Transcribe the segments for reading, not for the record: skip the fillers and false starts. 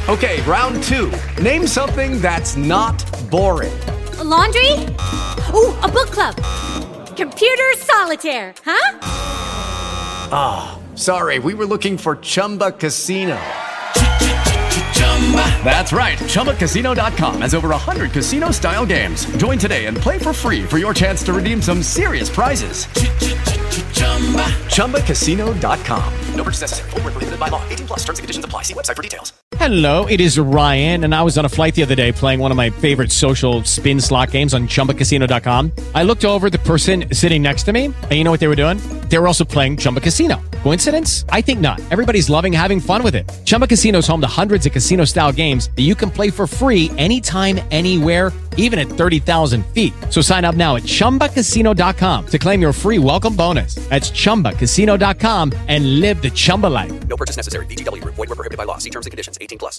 Okay, round two. Name something that's not boring. A laundry? Ooh, a book club. Computer solitaire, huh? Ah, sorry, we were looking for Chumba Casino. That's right, ChumbaCasino.com has over 100 casino-style games. Join today and play for free for your chance to redeem some serious prizes. ChumbaCasino.com. No purchase necessary. Void where prohibited by law. 18 plus. Terms and conditions apply. See website for details. Hello, it is Ryan, and I was on a flight the other day playing one of my favorite social spin slot games on ChumbaCasino.com. I looked over at the person sitting next to me, and you know what they were doing? They were also playing Chumba Casino. Coincidence? I think not. Everybody's loving having fun with it. Chumba Casino is home to hundreds of casino-style games that you can play for free anytime, anywhere, even at 30,000 feet. So sign up now at ChumbaCasino.com to claim your free welcome bonus. That's ChumbaCasino.com and live the Chumba life. No purchase necessary. VGW. Void where prohibited by law. See terms and conditions. 18 plus.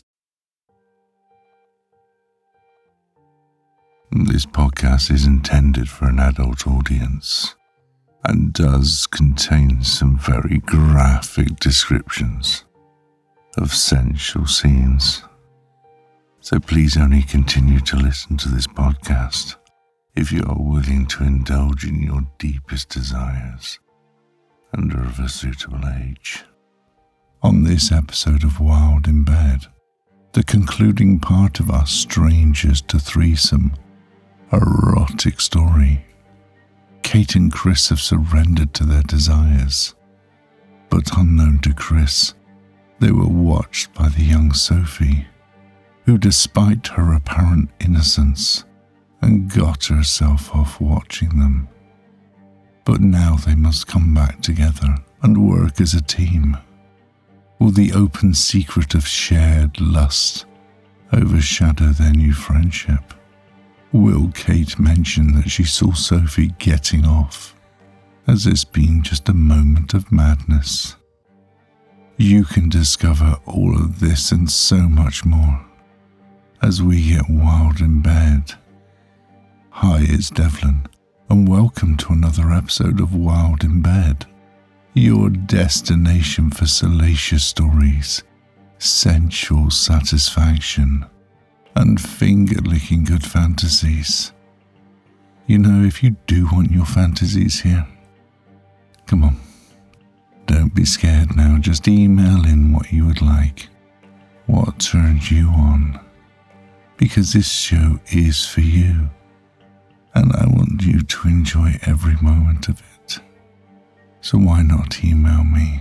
This podcast is intended for an adult audience and does contain some very graphic descriptions of sensual scenes. So please only continue to listen to this podcast if you are willing to indulge in your deepest desires and are of a suitable age. On this episode of Wild in Bed, the concluding part of our Strangers to Threesome erotic story, Kate and Chris have surrendered to their desires, but unknown to Chris, they were watched by the young Sophie, who, despite her apparent innocence, and got herself off watching them. But now they must come back together and work as a team. Will the open secret of shared lust overshadow their new friendship? Will Kate mention that she saw Sophie getting off as this being just a moment of madness? You can discover all of this and so much more as we get wild in bed. Hi, it's Devlin, and welcome to another episode of Wild in Bed, your destination for salacious stories, sensual satisfaction, and finger-licking good fantasies. You know, if you do want your fantasies here, come on, don't be scared now, just email in what you would like, what turns you on, because this show is for you, and I want you to enjoy every moment of it. So why not email me,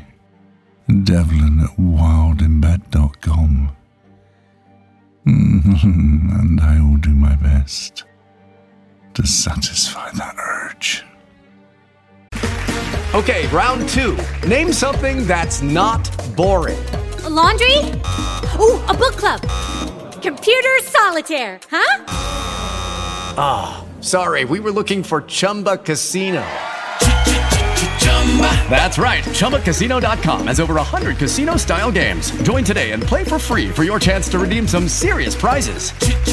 devlin@wildinbed.com, and I will do my best to satisfy that urge. Okay, round two. Name something that's not boring. A laundry? Ooh, a book club. Computer solitaire, huh? Ah, sorry, we were looking for Chumba Casino. That's right, ChumbaCasino.com has over 100 casino-style games. Join today and play for free for your chance to redeem some serious prizes.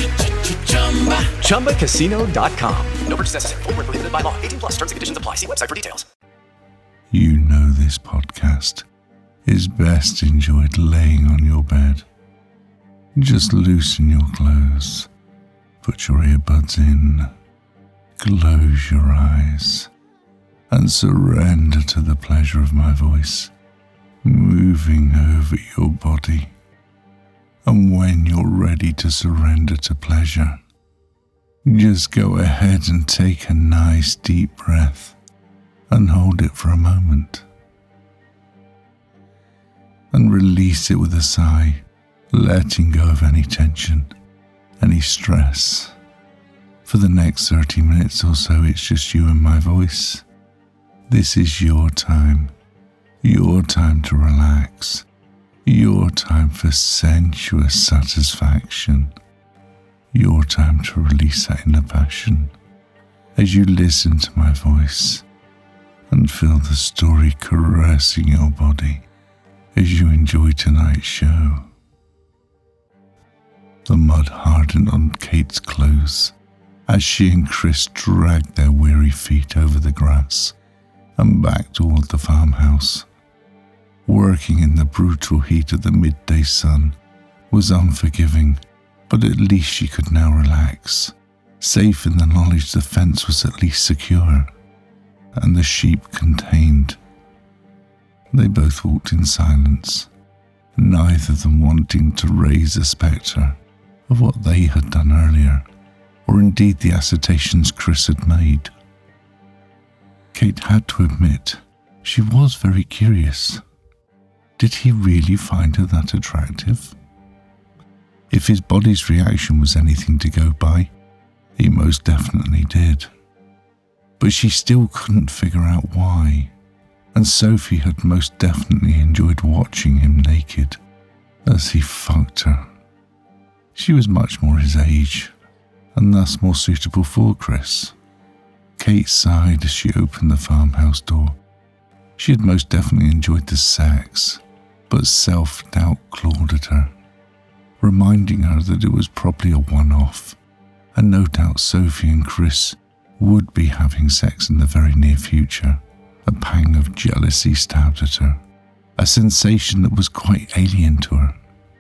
ChumbaCasino.com. No purchase necessary. Void where prohibited by law. 18 plus. Terms and conditions apply. See website for details. You know this podcast is best enjoyed laying on your bed. Just loosen your clothes, put your earbuds in, close your eyes, and surrender to the pleasure of my voice moving over your body. And when you're ready to surrender to pleasure, just go ahead and take a nice deep breath and hold it for a moment. And release it with a sigh, letting go of any tension, any stress. For the next 30 minutes or so, it's just you and my voice. This is your time to relax, your time for sensuous satisfaction, your time to release that inner passion as you listen to my voice and feel the story caressing your body as you enjoy tonight's show. The mud hardened on Kate's clothes as she and Chris dragged their weary feet over the grass and back toward the farmhouse. Working in the brutal heat of the midday sun, was unforgiving, but at least she could now relax, safe in the knowledge the fence was at least secure, and the sheep contained. They both walked in silence, neither of them wanting to raise the spectre of what they had done earlier, or indeed the assertions Chris had made. Kate had to admit she was very curious. Did he really find her that attractive? If his body's reaction was anything to go by, he most definitely did. But she still couldn't figure out why, and Sophie had most definitely enjoyed watching him naked as he fucked her. She was much more his age, and thus more suitable for Chris. Kate sighed as she opened the farmhouse door. She had most definitely enjoyed the sex, but self-doubt clawed at her, reminding her that it was probably a one-off, and no doubt Sophie and Chris would be having sex in the very near future. A pang of jealousy stabbed at her, a sensation that was quite alien to her.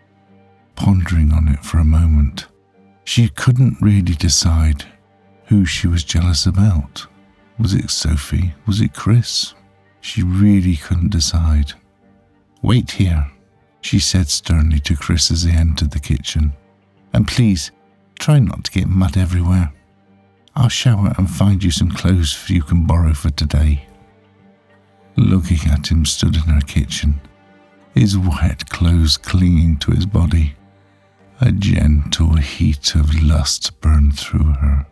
Pondering on it for a moment, she couldn't really decide who she was jealous about. Was it Sophie? Was it Chris? She really couldn't decide. "Wait here," she said sternly to Chris as they entered the kitchen. "And please, try not to get mud everywhere. I'll shower and find you some clothes you can borrow for today." Looking at him stood in her kitchen, his wet clothes clinging to his body. A gentle heat of lust burned through her.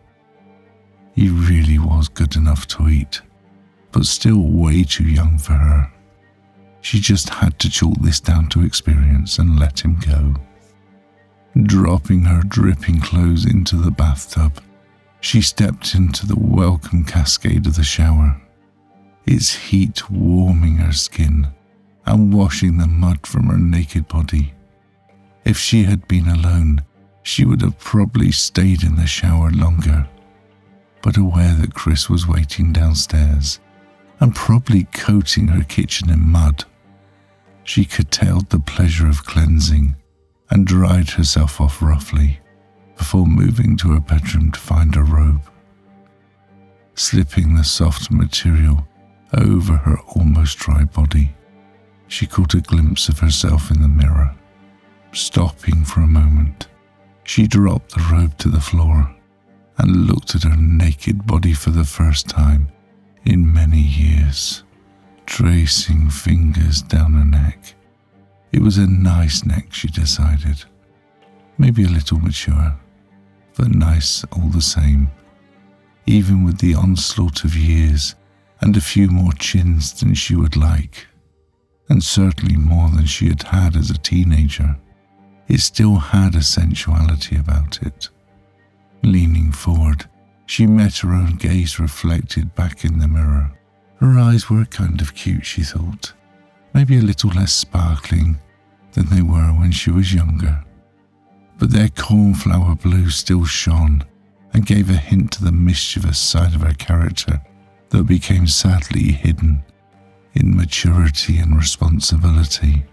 He really was good enough to eat, but still way too young for her. She just had to chalk this down to experience and let him go. Dropping her dripping clothes into the bathtub, she stepped into the welcome cascade of the shower, its heat warming her skin and washing the mud from her naked body. If she had been alone, she would have probably stayed in the shower longer, but aware that Chris was waiting downstairs and probably coating her kitchen in mud, she curtailed the pleasure of cleansing and dried herself off roughly before moving to her bedroom to find a robe. Slipping the soft material over her almost dry body, she caught a glimpse of herself in the mirror. Stopping for a moment, she dropped the robe to the floor and looked at her naked body for the first time in many years, tracing fingers down her neck. It was a nice neck, she decided. Maybe a little mature, but nice all the same, even with the onslaught of years and a few more chins than she would like, and certainly more than she had had as a teenager. It still had a sensuality about it. Leaning forward, she met her own gaze reflected back in the mirror. Her eyes were kind of cute, she thought, maybe a little less sparkling than they were when she was younger, but their cornflower blue still shone and gave a hint to the mischievous side of her character that became sadly hidden in maturity and responsibility.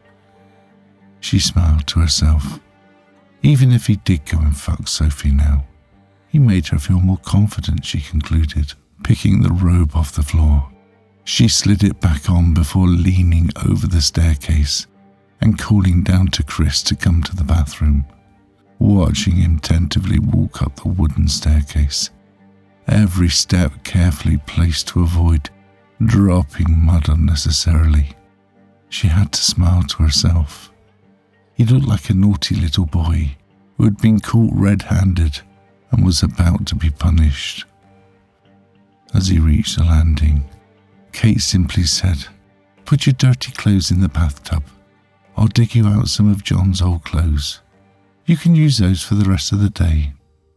She smiled to herself. Even if he did go and fuck Sophie now, he made her feel more confident, she concluded. Picking the robe off the floor, she slid it back on before leaning over the staircase and calling down to Chris to come to the bathroom, watching him tentatively walk up the wooden staircase, every step carefully placed to avoid dropping mud unnecessarily. She had to smile to herself. He looked like a naughty little boy who had been caught red-handed and was about to be punished. As he reached the landing, Kate simply said, "Put your dirty clothes in the bathtub. I'll dig you out some of John's old clothes. You can use those for the rest of the day."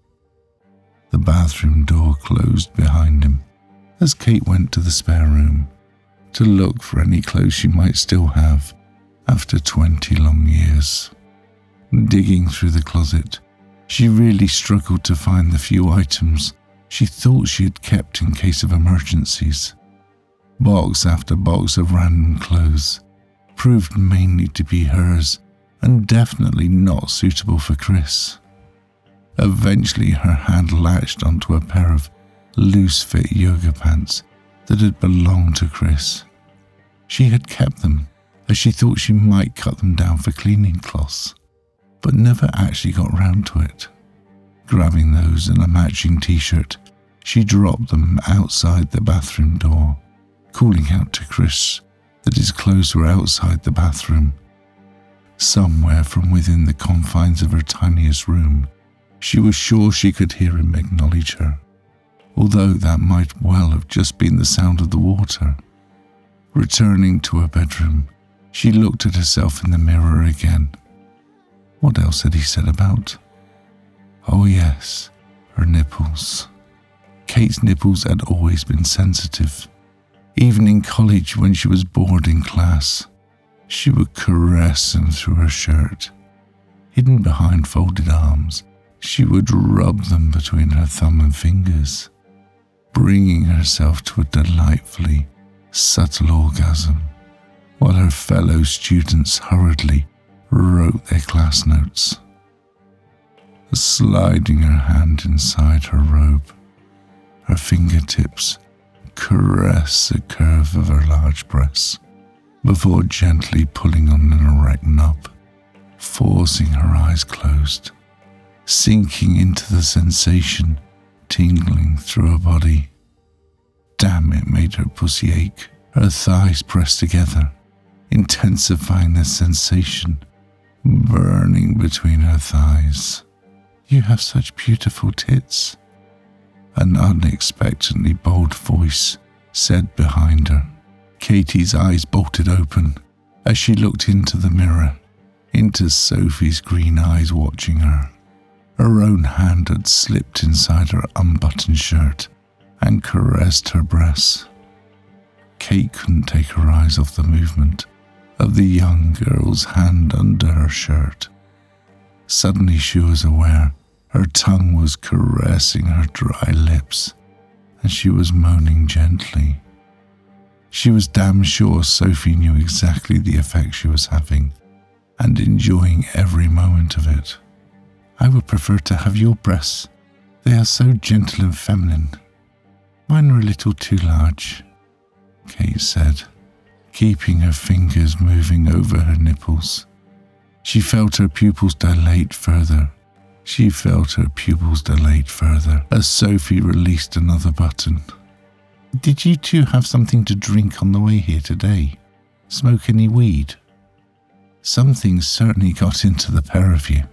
The bathroom door closed behind him as Kate went to the spare room to look for any clothes she might still have after 20 long years. Digging through the closet, she really struggled to find the few items she thought she had kept in case of emergencies. Box after box of random clothes proved mainly to be hers and definitely not suitable for Chris. Eventually, her hand latched onto a pair of loose-fit yoga pants that had belonged to Chris. She had kept them as she thought she might cut them down for cleaning cloths, but never actually got round to it. Grabbing those and a matching t-shirt, she dropped them outside the bathroom door, calling out to Chris that his clothes were outside the bathroom. Somewhere from within the confines of her tiniest room, she was sure she could hear him acknowledge her, although that might well have just been the sound of the water. Returning to her bedroom, she looked at herself in the mirror again. What else had he said about? Oh yes, her nipples. Kate's nipples had always been sensitive. Even in college, when she was bored in class, she would caress them through her shirt. Hidden behind folded arms, she would rub them between her thumb and fingers, bringing herself to a delightfully subtle orgasm, while her fellow students hurriedly wrote their class notes. Sliding her hand inside her robe, her fingertips caress the curve of her large breasts before gently pulling on an erect knob, forcing her eyes closed, sinking into the sensation tingling through her body. Damn, it made her pussy ache. Her thighs pressed together, intensifying the sensation, burning between her thighs. You have such beautiful tits, an unexpectedly bold voice said behind her. Katie's eyes bolted open as she looked into the mirror, into Sophie's green eyes watching her. Her own hand had slipped inside her unbuttoned shirt and caressed her breasts. Kate couldn't take her eyes off the movement of the young girl's hand under her shirt. Suddenly she was aware her tongue was caressing her dry lips, and she was moaning gently. She was damn sure Sophie knew exactly the effect she was having, and enjoying every moment of it. I would prefer to have your breasts. They are so gentle and feminine. Mine are a little too large, Kate said, keeping her fingers moving over her nipples. She felt her pupils dilate further. As Sophie released another button. Did you two have something to drink on the way here today? Smoke any weed? Something certainly got into the pair of you.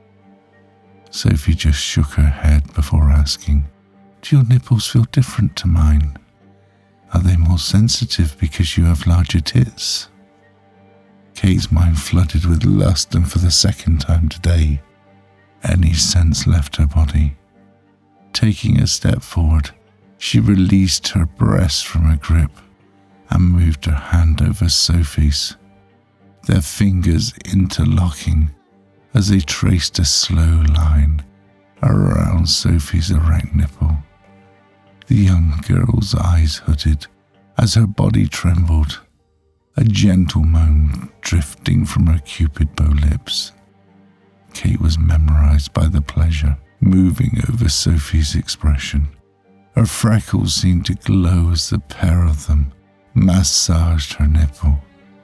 Sophie just shook her head before asking, Do your nipples feel different to mine? Are they more sensitive because you have larger tits? Kate's mind flooded with lust, and for the second time today, any sense left her body. Taking a step forward, she released her breasts from her grip and moved her hand over Sophie's, their fingers interlocking as they traced a slow line around Sophie's erect nipple. The young girl's eyes hooded as her body trembled, a gentle moan drifting from her cupid bow lips. Kate was memorized by the pleasure moving over Sophie's expression. Her freckles seemed to glow as the pair of them massaged her nipple.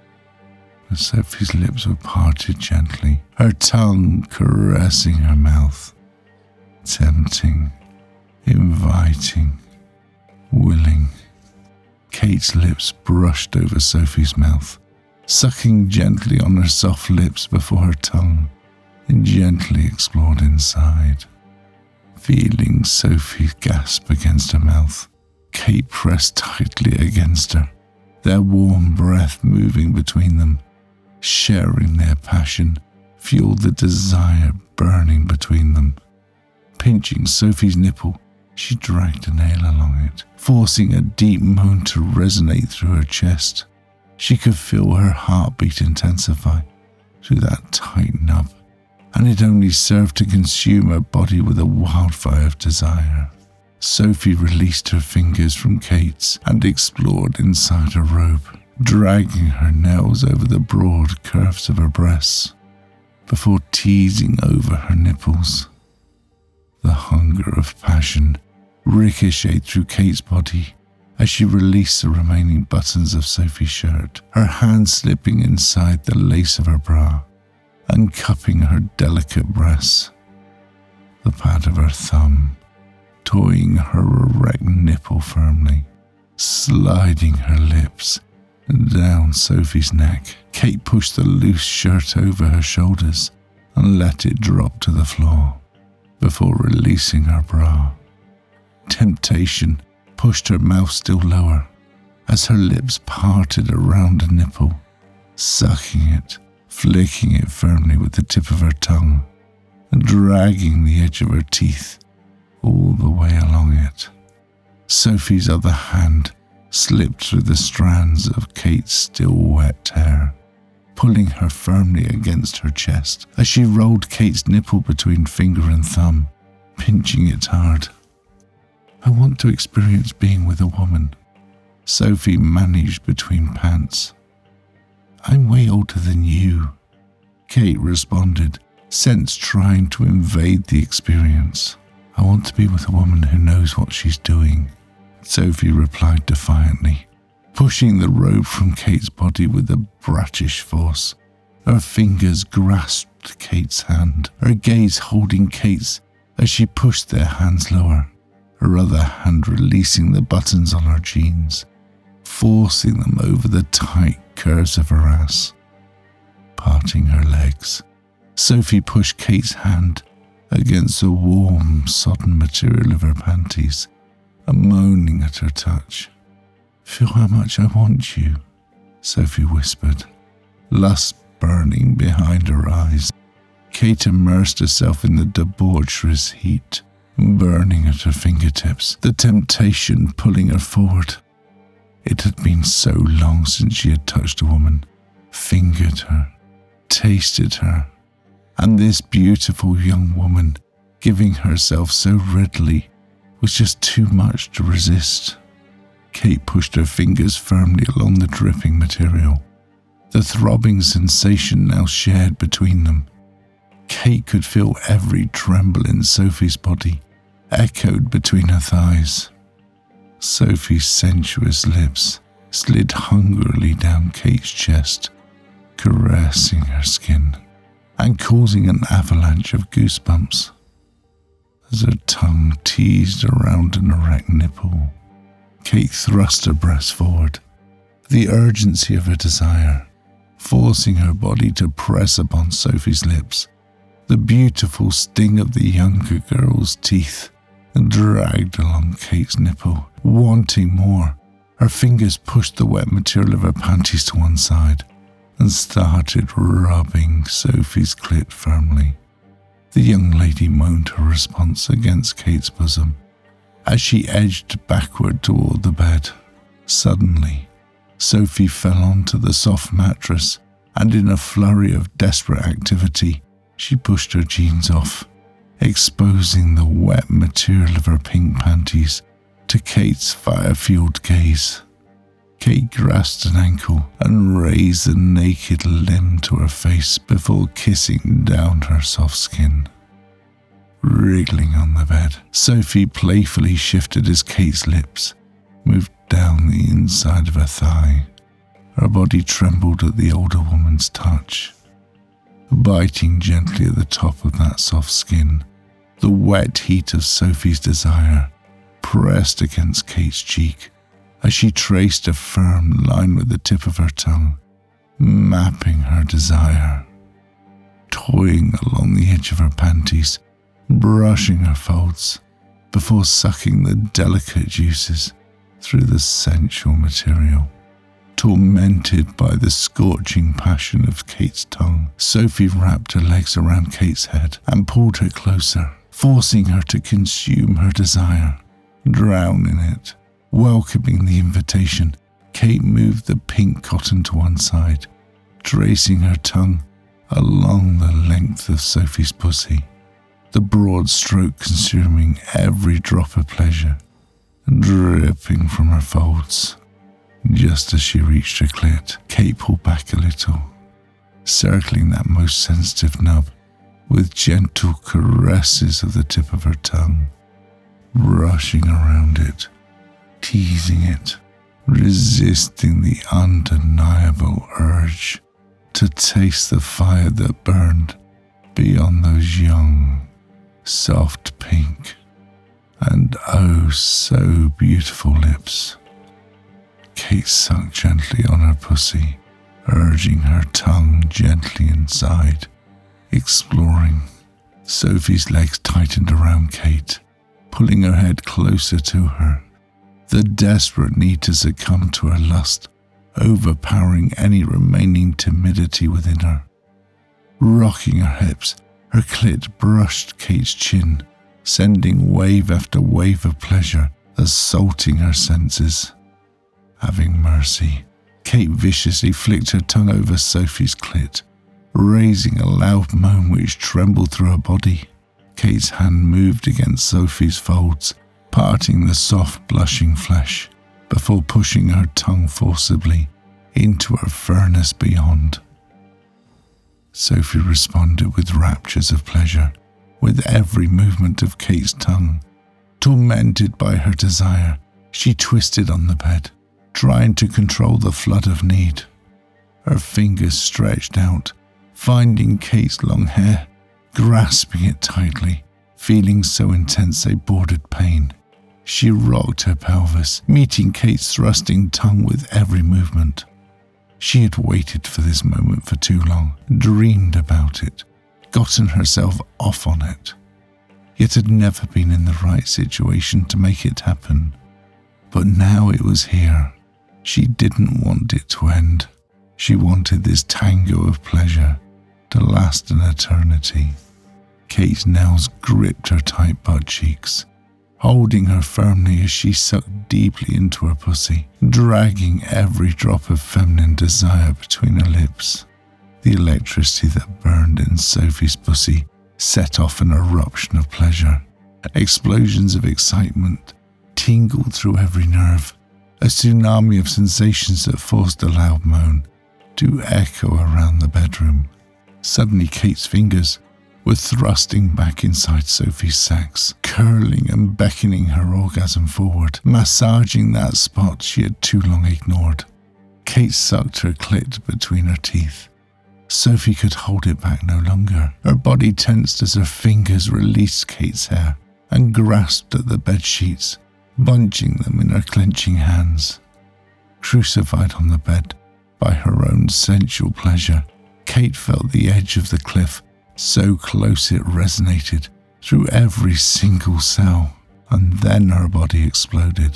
Sophie's lips were parted gently, her tongue caressing her mouth, tempting, inviting, willing. Kate's lips brushed over Sophie's mouth, sucking gently on her soft lips before her tongue gently explored inside. Feeling Sophie gasp against her mouth, Kate pressed tightly against her, their warm breath moving between them. Sharing their passion fueled the desire burning between them. Pinching Sophie's nipple, she dragged a nail along it, forcing a deep moan to resonate through her chest. She could feel her heartbeat intensify through that tight nub, and it only served to consume her body with a wildfire of desire. Sophie released her fingers from Kate's and explored inside her robe, dragging her nails over the broad curves of her breasts. before teasing over her nipples. The hunger of passion ricocheted through Kate's body as she released the remaining buttons of Sophie's shirt, her hand slipping inside the lace of her bra, uncupping her delicate breasts. The pad of her thumb toying her erect nipple firmly, sliding her lips down Sophie's neck. Kate pushed the loose shirt over her shoulders and let it drop to the floor before releasing her bra. Temptation pushed her mouth still lower as her lips parted around a nipple, sucking it, flicking it firmly with the tip of her tongue, and dragging the edge of her teeth all the way along it. Sophie's other hand slipped through the strands of Kate's still wet hair, pulling her firmly against her chest as she rolled Kate's nipple between finger and thumb, pinching it hard. "I want to experience being with a woman," Sophie managed between pants. "I'm way older than you," Kate responded, sense trying to invade the experience. "I want to be with a woman who knows what she's doing," Sophie replied defiantly, pushing the robe from Kate's body with a bratish force. Her fingers grasped Kate's hand, her gaze holding Kate's as she pushed their hands lower, her other hand releasing the buttons on her jeans, forcing them over the tight curves of her ass. Parting her legs, Sophie pushed Kate's hand against the warm, sodden material of her panties, and moaning at her touch. "Feel how much I want you," Sophie whispered, lust burning behind her eyes. Kate immersed herself in the debaucherous heat, burning at her fingertips, the temptation pulling her forward. It had been so long since she had touched a woman, fingered her, tasted her, and this beautiful young woman giving herself so readily was just too much to resist. Kate pushed her fingers firmly along the dripping material, the throbbing sensation now shared between them. Kate could feel every tremble in Sophie's body echoed between her thighs. Sophie's sensuous lips slid hungrily down Kate's chest, caressing her skin and causing an avalanche of goosebumps. As her tongue teased around an erect nipple, Kate thrust her breast forward, the urgency of her desire forcing her body to press upon Sophie's lips, the beautiful sting of the younger girl's teeth dragged along Kate's nipple. Wanting more, her fingers pushed the wet material of her panties to one side and started rubbing Sophie's clit firmly. The young lady moaned her response against Kate's bosom as she edged backward toward the bed. Suddenly, Sophie fell onto the soft mattress, and in a flurry of desperate activity, she pushed her jeans off, exposing the wet material of her pink panties to Kate's fire-fueled gaze. Kate grasped an ankle and raised the naked limb to her face before kissing down her soft skin. Wriggling on the bed, Sophie playfully shifted as Kate's lips moved down the inside of her thigh. Her body trembled at the older woman's touch, biting gently at the top of that soft skin. The wet heat of Sophie's desire pressed against Kate's cheek as she traced a firm line with the tip of her tongue, mapping her desire, toying along the edge of her panties, brushing her folds before sucking the delicate juices through the sensual material. Tormented by the scorching passion of Kate's tongue, Sophie wrapped her legs around Kate's head and pulled her closer, forcing her to consume her desire, drown in it. Welcoming the invitation, Kate moved the pink cotton to one side, tracing her tongue along the length of Sophie's pussy, the broad stroke consuming every drop of pleasure, dripping from her folds. Just as she reached her clit, Kate pulled back a little, circling that most sensitive nub with gentle caresses of the tip of her tongue, brushing around it, teasing it, resisting the undeniable urge to taste the fire that burned beyond those young, soft pink, and oh so beautiful lips. Kate sucked gently on her pussy, urging her tongue gently inside, exploring. Sophie's legs tightened around Kate, pulling her head closer to her, the desperate need to succumb to her lust overpowering any remaining timidity within her. Rocking her hips, her clit brushed Kate's chin, sending wave after wave of pleasure, assaulting her senses. Having mercy, Kate viciously flicked her tongue over Sophie's clit, raising a loud moan which trembled through her body. Kate's hand moved against Sophie's folds, parting the soft, blushing flesh, before pushing her tongue forcibly into her furnace beyond. Sophie responded with raptures of pleasure, with every movement of Kate's tongue. Tormented by her desire, she twisted on the bed, trying to control the flood of need. Her fingers stretched out, finding Kate's long hair, grasping it tightly, feeling so intense they bordered pain. She rocked her pelvis, meeting Kate's thrusting tongue with every movement. She had waited for this moment for too long, dreamed about it, gotten herself off on it, yet had never been in the right situation to make it happen. But now it was here. She didn't want it to end. She wanted this tango of pleasure to last an eternity. Kate's nails gripped her tight butt cheeks, holding her firmly as she sucked deeply into her pussy, dragging every drop of feminine desire between her lips. The electricity that burned in Sophie's pussy set off an eruption of pleasure. Explosions of excitement tingled through every nerve, a tsunami of sensations that forced a loud moan to echo around the bedroom. Suddenly, Kate's fingers were thrusting back inside Sophie's sacs, curling and beckoning her orgasm forward, massaging that spot she had too long ignored. Kate sucked her clit between her teeth. Sophie could hold it back no longer. Her body tensed as her fingers released Kate's hair and grasped at the bed sheets, bunching them in her clenching hands. Crucified on the bed by her own sensual pleasure, Kate felt the edge of the cliff so close it resonated through every single cell, and then her body exploded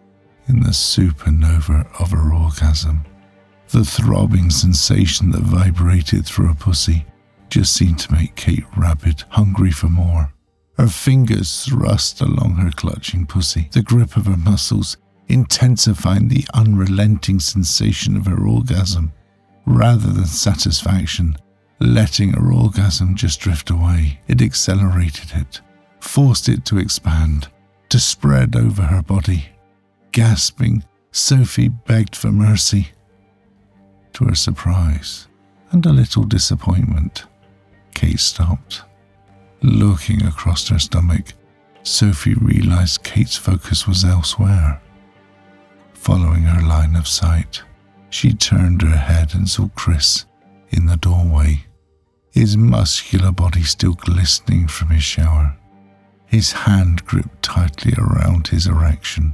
in the supernova of her orgasm. The throbbing sensation that vibrated through her pussy just seemed to make Kate rabid, hungry for more. Her fingers thrust along her clutching pussy, the grip of her muscles intensifying the unrelenting sensation of her orgasm. Rather than satisfaction, letting her orgasm just drift away, it accelerated it, forced it to expand, to spread over her body. Gasping, Sophie begged for mercy. To her surprise and a little disappointment, Kate stopped. Looking across her stomach, Sophie realized Kate's focus was elsewhere. Following her line of sight, she turned her head and saw Chris in the doorway, his muscular body still glistening from his shower, his hand gripped tightly around his erection,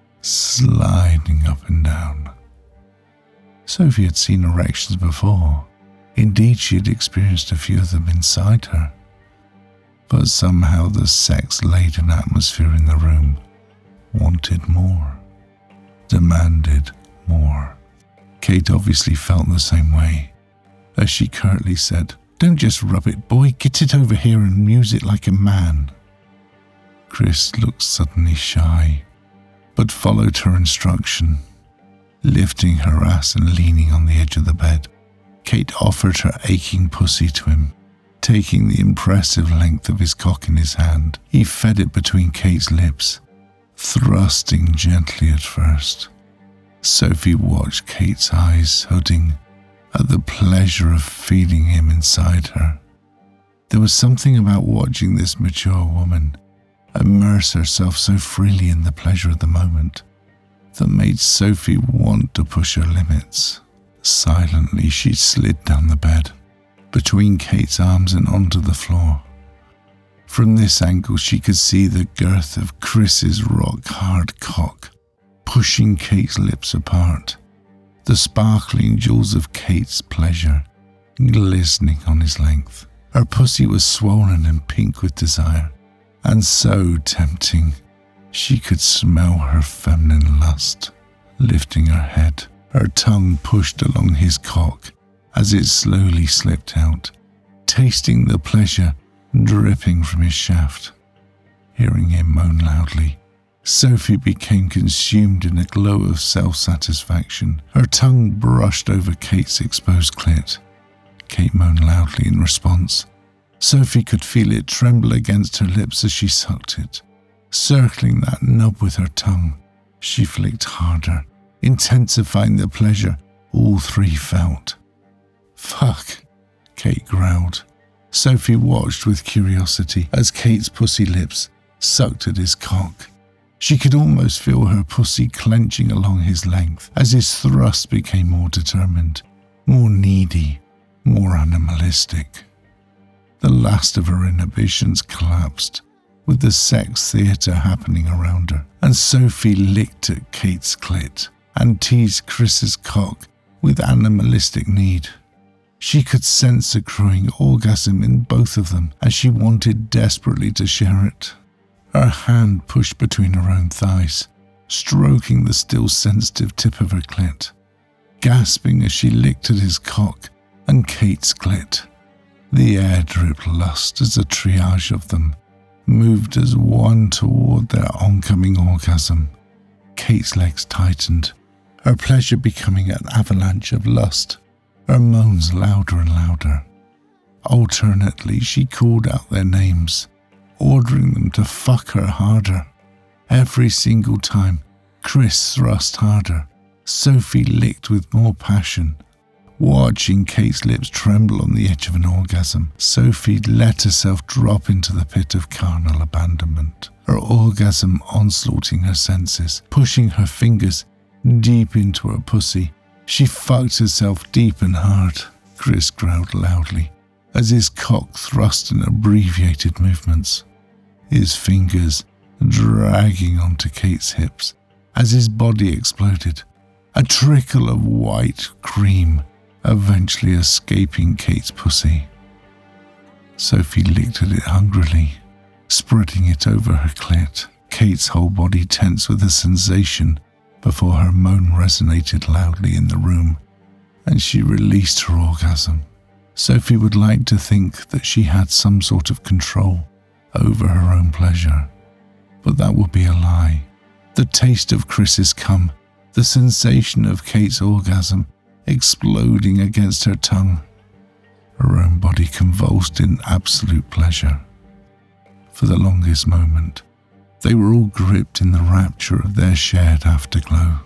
sliding up and down. Sophie had seen erections before. Indeed, she had experienced a few of them inside her. But somehow the sex-laden atmosphere in the room wanted more, demanded more. Kate obviously felt the same way, as she curtly said, "Don't just rub it, boy, get it over here and use it like a man." Chris looked suddenly shy, but followed her instruction. Lifting her ass and leaning on the edge of the bed, Kate offered her aching pussy to him. Taking the impressive length of his cock in his hand, he fed it between Kate's lips, thrusting gently at first. Sophie watched Kate's eyes hooding at the pleasure of feeling him inside her. There was something about watching this mature woman immerse herself so freely in the pleasure of the moment that made Sophie want to push her limits. Silently, she slid down the bed, between Kate's arms and onto the floor. From this angle, she could see the girth of Chris's rock-hard cock, pushing Kate's lips apart, the sparkling jewels of Kate's pleasure glistening on his length. Her pussy was swollen and pink with desire, and so tempting she could smell her feminine lust. Lifting her head, her tongue pushed along his cock as it slowly slipped out, tasting the pleasure dripping from his shaft. Hearing him moan loudly, Sophie became consumed in a glow of self-satisfaction. Her tongue brushed over Kate's exposed clit. Kate moaned loudly in response. Sophie could feel it tremble against her lips as she sucked it. Circling that nub with her tongue, she flicked harder, intensifying the pleasure all three felt. "Fuck," Kate growled. Sophie watched with curiosity as Kate's pussy lips sucked at his cock. She could almost feel her pussy clenching along his length as his thrust became more determined, more needy, more animalistic. The last of her inhibitions collapsed, with the sex theatre happening around her, and Sophie licked at Kate's clit and teased Chris's cock with animalistic need. She could sense a growing orgasm in both of them as she wanted desperately to share it. Her hand pushed between her own thighs, stroking the still sensitive tip of her clit, gasping as she licked at his cock and Kate's clit. The air dripped lust as a triage of them moved as one toward their oncoming orgasm. Kate's legs tightened, her pleasure becoming an avalanche of lust, her moans louder and louder. Alternately, she called out their names, ordering them to fuck her harder. Every single time, Chris thrust harder. Sophie licked with more passion. Watching Kate's lips tremble on the edge of an orgasm, Sophie let herself drop into the pit of carnal abandonment, her orgasm onslaughting her senses, pushing her fingers deep into her pussy. She fucked herself deep and hard. Chris growled loudly as his cock thrust in abbreviated movements, his fingers dragging onto Kate's hips as his body exploded, a trickle of white cream eventually escaping Kate's pussy. Sophie licked at it hungrily, spreading it over her clit, Kate's whole body tense with the sensation before her moan resonated loudly in the room and she released her orgasm. Sophie would like to think that she had some sort of control over her own pleasure, but that would be a lie. The taste of Chris's cum, the sensation of Kate's orgasm exploding against her tongue, her own body convulsed in absolute pleasure. For the longest moment, they were all gripped in the rapture of their shared afterglow.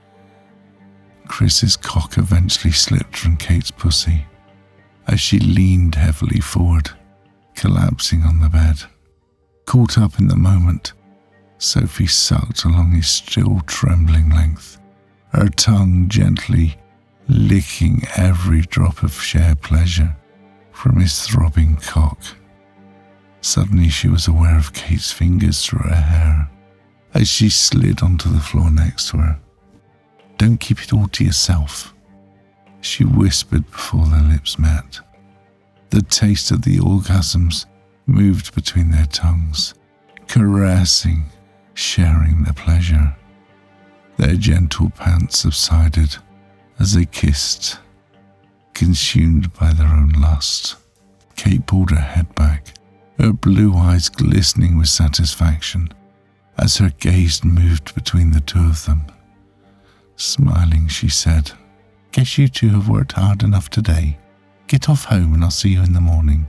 Chris's cock eventually slipped from Kate's pussy as she leaned heavily forward, collapsing on the bed. Caught up in the moment, Sophie sucked along his still trembling length, her tongue gently licking every drop of shared pleasure from his throbbing cock. Suddenly she was aware of Kate's fingers through her hair as she slid onto the floor next to her. "Don't keep it all to yourself," she whispered before their lips met. The taste of the orgasms moved between their tongues, caressing, sharing their pleasure. Their gentle pants subsided as they kissed, consumed by their own lust. Kate pulled her head back, her blue eyes glistening with satisfaction as her gaze moved between the two of them. Smiling, she said, "Guess you two have worked hard enough today. Get off home and I'll see you in the morning."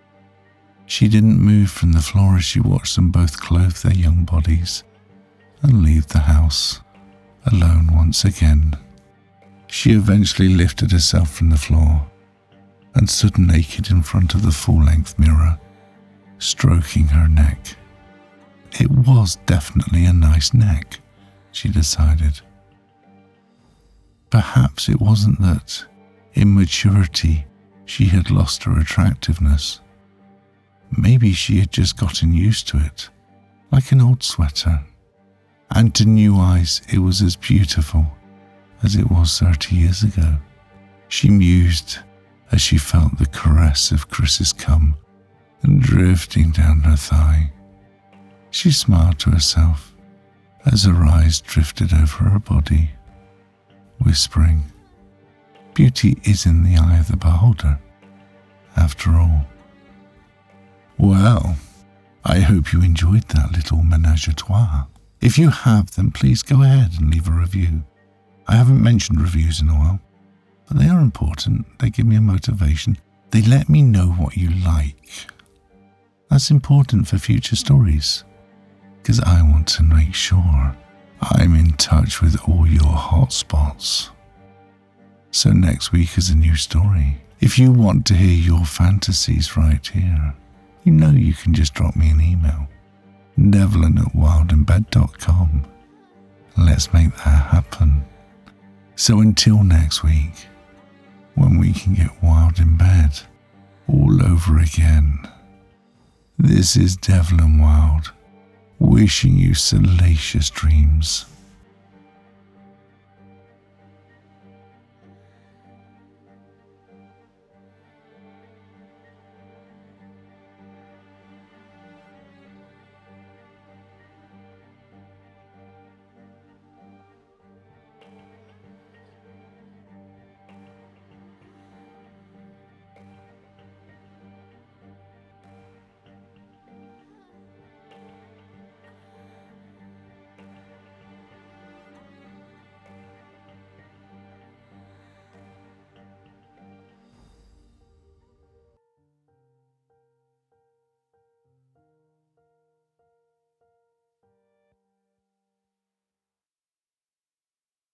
She didn't move from the floor as she watched them both clothe their young bodies and leave the house, alone once again. She eventually lifted herself from the floor and stood naked in front of the full-length mirror, stroking her neck. It was definitely a nice neck, she decided. Perhaps it wasn't that, in maturity, she had lost her attractiveness. Maybe she had just gotten used to it, like an old sweater. And to new eyes, it was as beautiful as it was 30 years ago. She mused as she felt the caress of Chris's cum drifting down her thigh. She smiled to herself as her eyes drifted over her body, whispering, "Beauty is in the eye of the beholder, after all." Well, I hope you enjoyed that little ménage à trois. If you have, then please go ahead and leave a review. I haven't mentioned reviews in a while, but they are important. They give me a motivation. They let me know what you like. That's important for future stories, because I want to make sure I'm in touch with all your hotspots. So next week is a new story. If you want to hear your fantasies right here, you know you can just drop me an email. Devlin@wildinbed.com. Let's make that happen. So until next week, when we can get wild in bed all over again, this is Devlin Wild, wishing you salacious dreams.